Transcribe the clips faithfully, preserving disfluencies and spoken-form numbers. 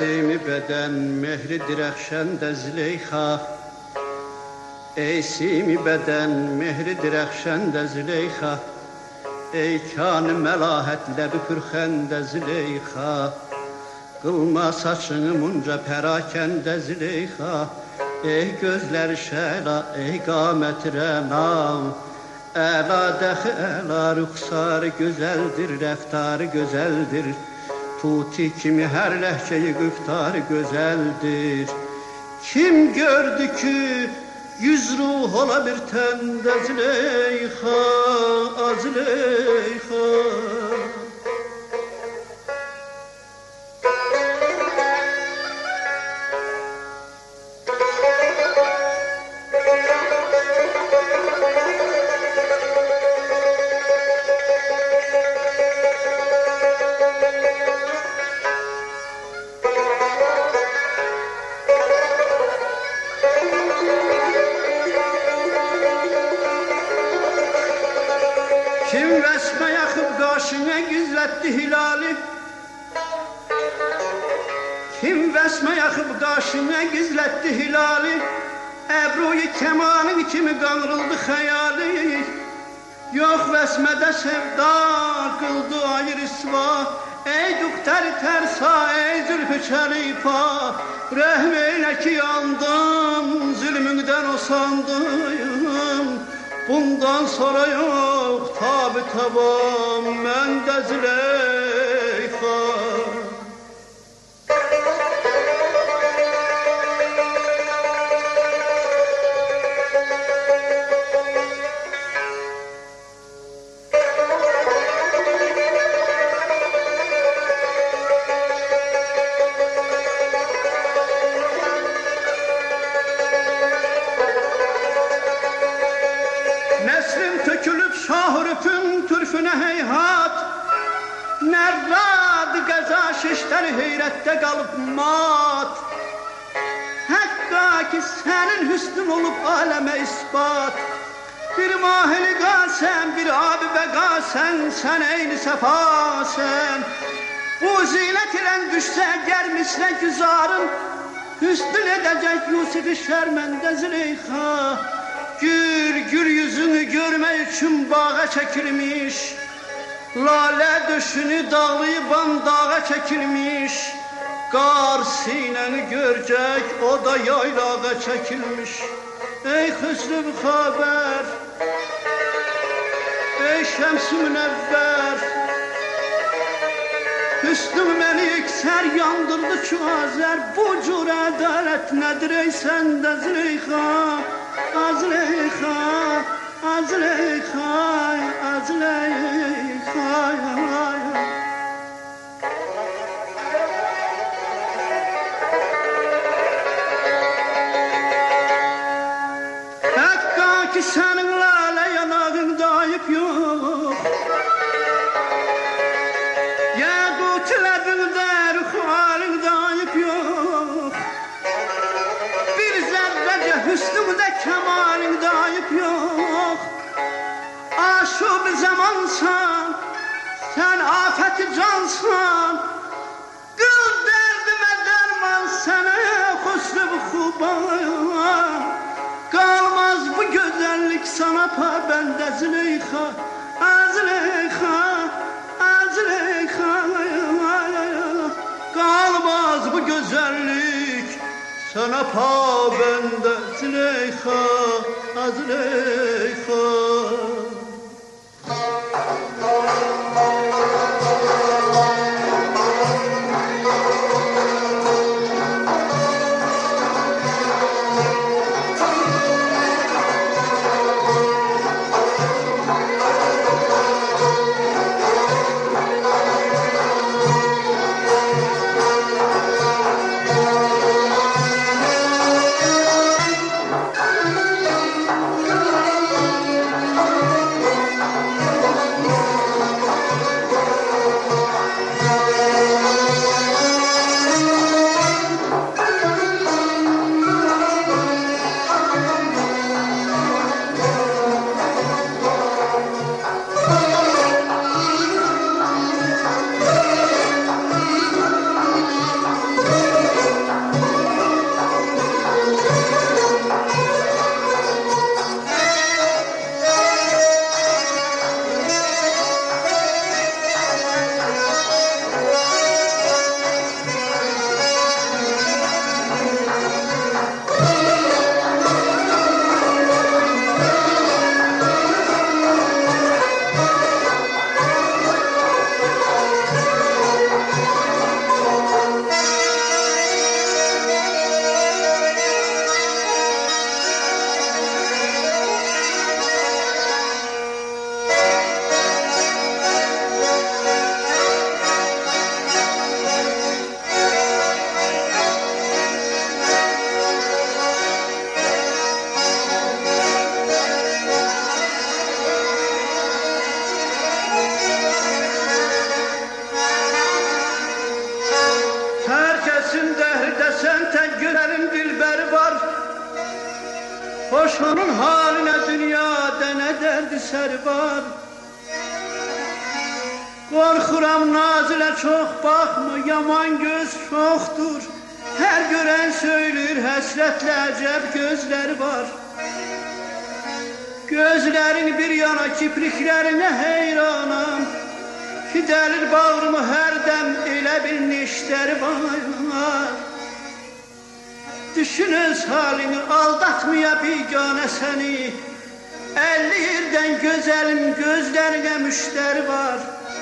simi beden mehri dirəxşəndə Züleyxa Ey simi beden mehri dirəxşəndə Züleyxa Ey kanı məlahət ləbi pürxəndə Züleyxa Qılma saçını munca pərakəndə Züleyxa Ey gözləri şəla, ey qaməti rənam Əla dəxi əla rüxsarı gözəldir, rəftarı gözəldir Tuti kimi hər ləhcəyi qıftarı gözəldir Kim gördü ki yüz ruh ola bir təndə Züleyxa, Züleyxa Kim vəsmə yaxıb qaşına gizlətdi hilali Kim vəsmə yaxıb qaşına gizlətdi hilali Əbruyu kəmanın kimi qanrıldı xəyali Yox vəsmədə sevda qıldı ayır isva Ey duxtəri tərsa, ey zülfü çəlipa Rəhm eylə ki yandım, zülmündən usandım Bundan sonra yox tabi taban məndə Züleyxa Şahrüfün türfünə heyhat Nərrad qəza şişləri heyrətdə qalıb mat Həqqa ki sənin hüsnün olub aləmə isbat Bir mahili qasən, bir abi bəqasən Sən eyni səfasən Bu zinət ilən düşsə gər mislə güzarın Hüsnün edəcək Yusifi şərməndə Züleyxa Gür, gür yüzünü görmək üçün bağa çəkilmiş Lalə döşünü dağlayıb dağa çəkilmiş Qar sinəni görcək, o da yaylağa çəkilmiş Ey xüsrü xəbər, ey şəms-i münəvvər Hüsnüm məni iksər yandırdı ki azər Bu cür ədalət nədir ey səndə Züleyxa Züleyxa, Züleyxa, Züleyxa Həqqa ki sənin lalə yanağın dayıb yox Yəqut ləbində rüx halin dayıb yox Bir zərrəcə hüsnümdə kemalin dayıb yox Aşub zamansan, sən afəti cansan Qıl dərdimə dərman sənə xüsrü xuban Qalmaz bu gözəllik sana pabəndə Züleyxa Züleyxa, Züleyxa Qalmaz bu gözəllik sana pabəndə Züleyxa Züleyxa Hoş onun haline dünyada ne derdi ser var. Korkuram nazile çok bakma, yaman göz çoktur. Her gören söylür hasretle acep gözler var. Gözlerin bir yana kipriklerine heyranam. Fidelir bağrımı her dem elə bir neşter var. Düşünüz halini aldatmaya bigane seni. Elli yerden güzelim gözlerine müşteri var.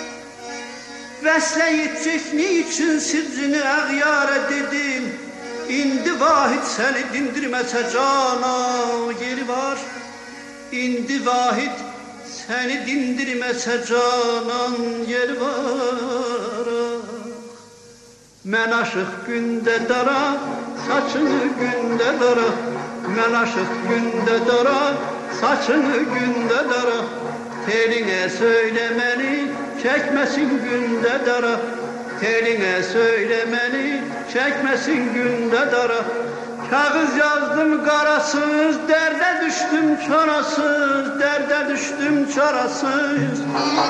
Vesle yetecek niçin sirrini ağyara dedim. İndi vahid seni dindirmese cana yeri var. İndi vahid seni dindirmese canan yeri var. Men aşık günde dara, saçını günde dara. Men aşık günde dara, saçını günde dara. Teline söylemeni, çekmesin günde dara. Teline söylemeni, çekmesin günde dara. Kağıt yazdım karasız, derde düştüm çarasız, derde düştüm çarasız.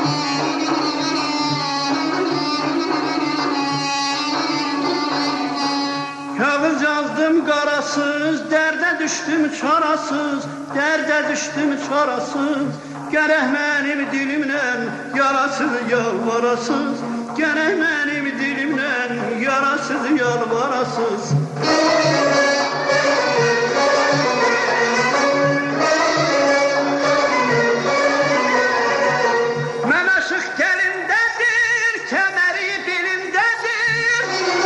Kağıt yazdım karasız, derde düştüm çarasız, derde düştüm çarasız. Gerek benim dilimle yarasız yalvarasız, gerek benim dilimle yarasız yalvarasız. Men aşık gelindedir, kemeri bilindedir.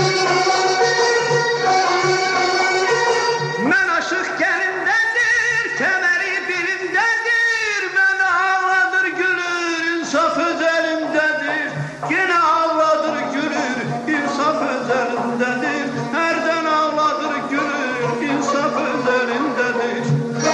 Men aşık gelindedir, kemeri bilindedir. Men ağladır gülür, insaf özelindedir. Yine ağladır gülür, insaf özelindedir. Herden ağladır gülür, insaf özelindedir.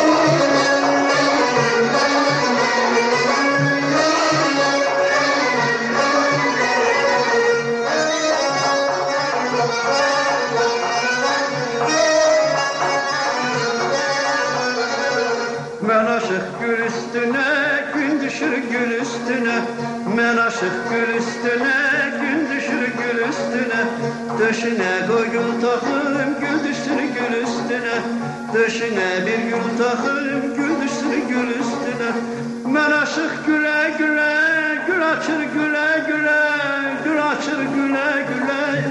Men aşık gül üstüne, gün düşür gül üstüne. Men aşık gül üstüne, gün düşür gül üstüne. Döşüne koy gül takım, gül düşsün gül üstüne. Döşüne bir gül takım, gül düşsün gül üstüne. Men aşık güle güle, gül açır güle güle, gül açır güle güle.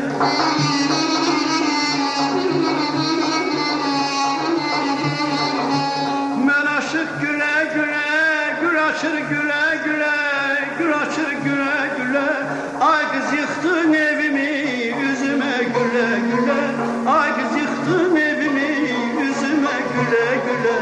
Men aşık güle güle, gül açır güle güle, gül açır güle güle. Ay kız yıktın evimi, yüzüme güle güle. Ay kız yıktın evimi, yüzüme güle güle.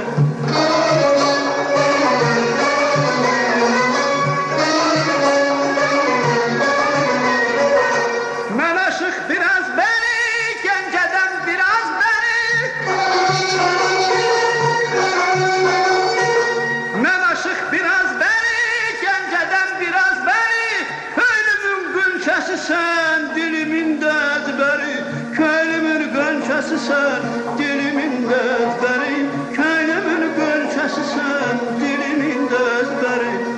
Men aşık biraz beni, genceden biraz beni. Men aşık biraz beni, genceden biraz beni. Köylümün gönçesi sen, dilimin de ezberi. Köylümün gönçesi sen, dilimin de ezberi. Köylümün gönçesi sen, dilimin de ezberi.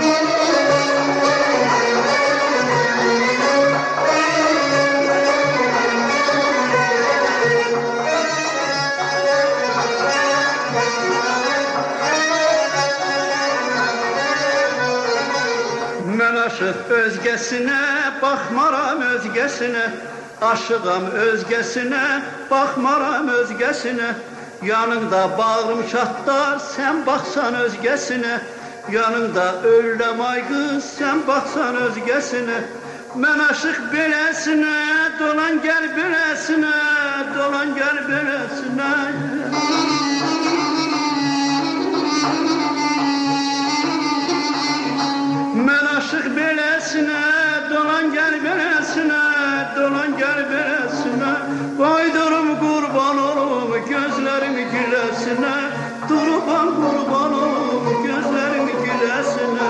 Men aşık özgesine, bakmaram özgesine. Aşığam özgesine, bakmaram özgesine. Yanında bağrım çatlar, sen baksan özgesine. Yanında öldüm ay kız, sen baksan özgesine. Men aşık belesine, dolan gel belesine, dolan gel belesine. Men aşık belesine, dolan gel belesine, dolan gel belesine. Koydurum kurban olup gözlerim gülesine. Durban kurban olup gözlerim gülesine.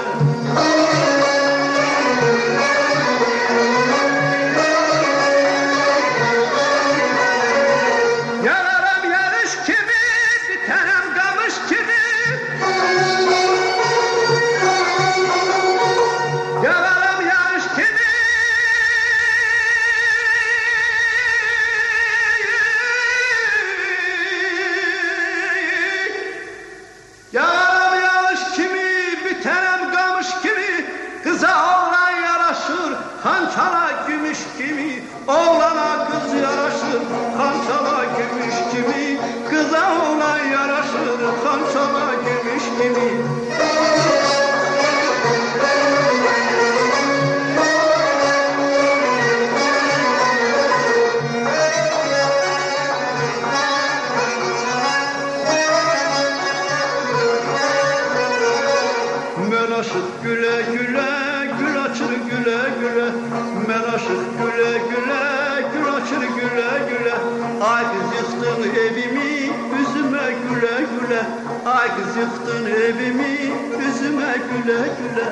Yararam yarış kimi, bitenem kamış güle güle, gül açır güle güle. Men aşık güle güle, gül açır güle güle. Ay kız yıktın evimi, üzüme güle güle. Ay kız yıktın evimi, üzüme güle güle.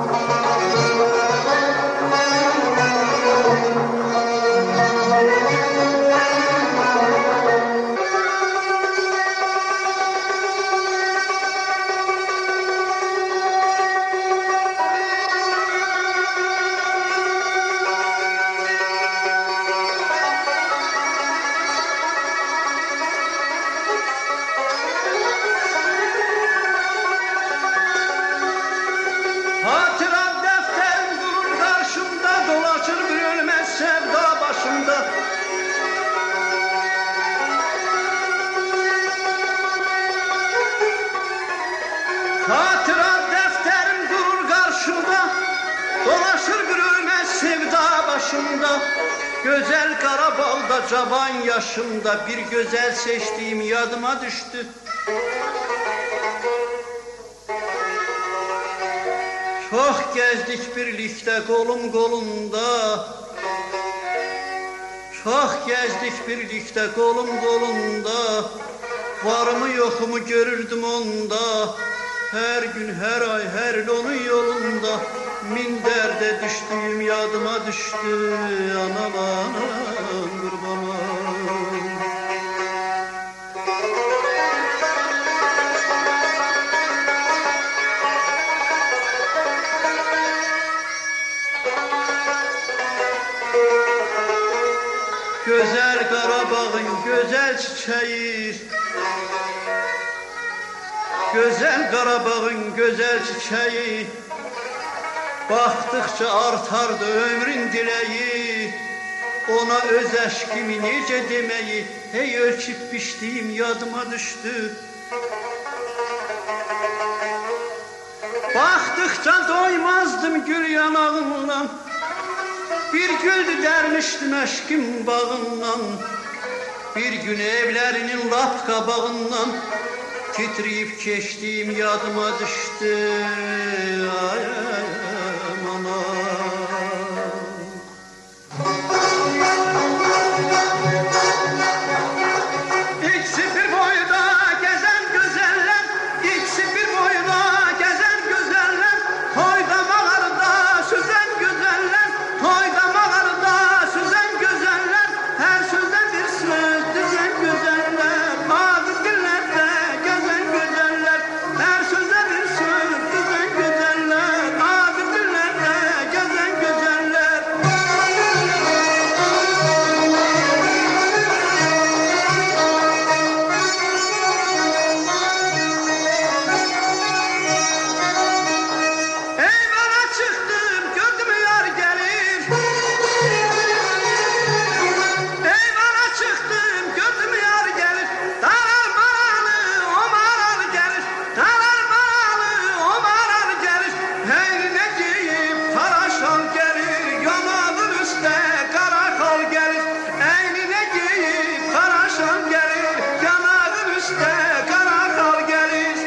Hatıram defterim durur karşımda, dolaşır bir ölmez sevda başımda. Hatıram defterim durur karşımda, dolaşır bir ölmez sevda başımda. Güzel Karabağ'da cavan yaşımda bir güzel seçtiğim yadıma düştü. Çok gezdik birlikte kolum kolumda. Çok gezdik birlikte kolum kolumda. Varımı yokumu görürdüm onda. Her gün her ay her yıl onun yolunda. Min derde düştüğüm yadıma düştü. Anam anam kurbanım. Güzel Karabağ'ın güzel çiçeği, güzel Karabağ'ın güzel çiçeği, baktıkça artardı ömrün dileği. Ona öz aşkımı nice demeyi, hey ölçüp biçtiğim yadıma düştü. Baktıkça doymazdım gül yanağından, bir güldü dermiştin aşkım bağından. Bir gün evlerinin lap kabağından titreyip geçtiğim yadıma düştü. Ay ay aman İkisi bir boyda gezen güzeller, ikisi bir boyda gezen güzeller. Hoyda mağarada süzen güzeller, hoyda mağarada süzen güzeller. Her sözde bir söz düzen güzeller, ağzı dillerde gezen güzeller. Her sözde bir söz düzen güzeller, ağzı dillerde gezen güzeller. Eyvana çıktım gördüm yar gelir. Eyvana çıktım gördüm yar gelir. Tarar maralı o marar gelir. Tarar maralı o marar gelir. Eline giyip kara şal gelir. Yanağının üstte kara kal gelir. Eline giyip kara şal gelir. Yanağının üstte kara kal gelir.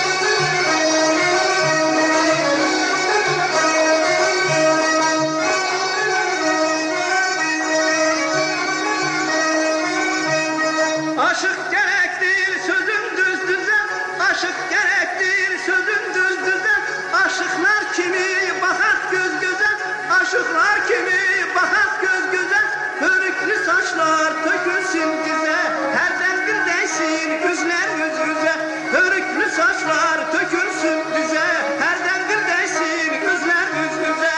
Aşık gerektir sözün düz düze, aşık gerektir sözün düz düze. Aşıklar kimi bakat göz göze, aşıklar kimi bakat göz göze. Hörüklü saçlar tökülsün dize, her dengin değsin yüzler yüz yüze. Hörüklü saçlar tökülsün dize, her dengin değsin yüzler yüz yüze.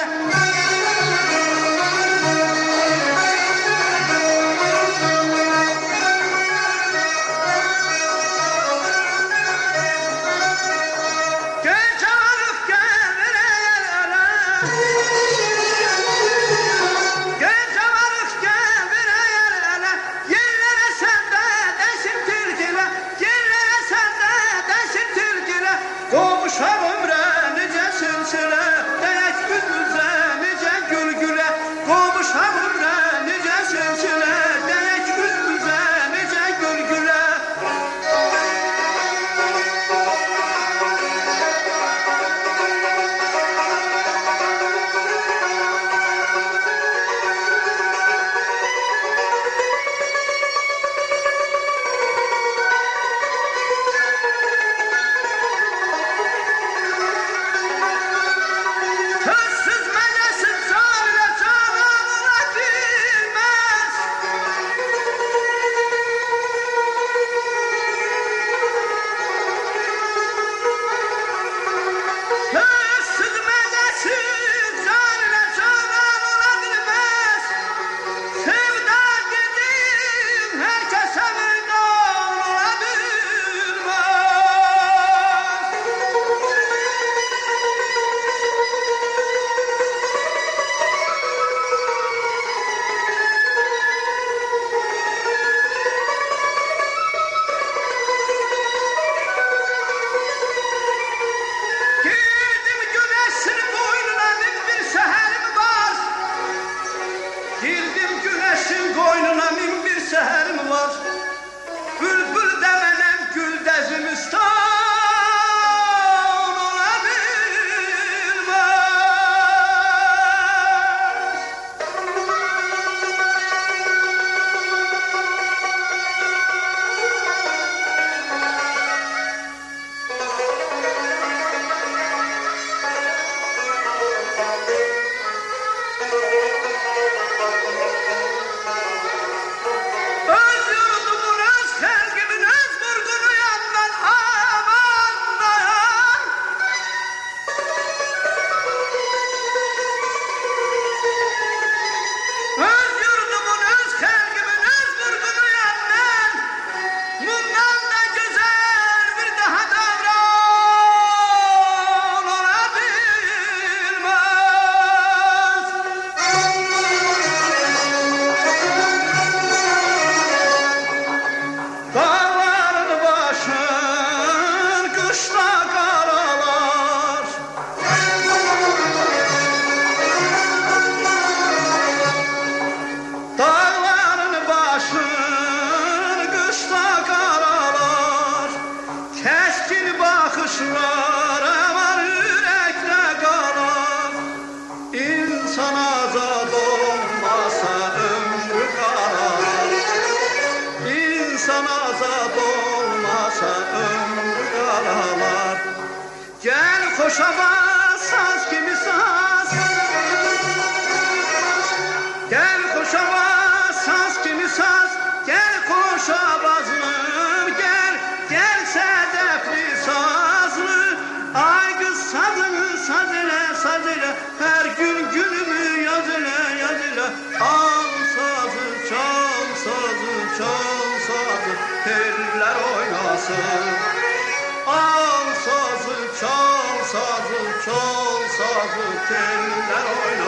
Gel çağırıp gel vereyele. Gel çağırıp gel vereyele. Yerlere sende desin türküle. Yerlere sende desin türküle. Kovuşa ömre nice sülsüle. Değek yüzümüze nice gül güle. Kovuşa ömre nice sülsüle. Değek yüzümüze nice gül güle. koşaba saz kimi saz. Gel koşaba saz kimi saz. Gel koşabazlım gel. Gel sedefli sazlı. Ay kız sazını saz ile saz ile. Her gün günümü yaz ile yaz ile. Al sazı çal sazı çal sazı. Teller oynasın. Al sazı çal sazı çal sazı. Teller oynasın.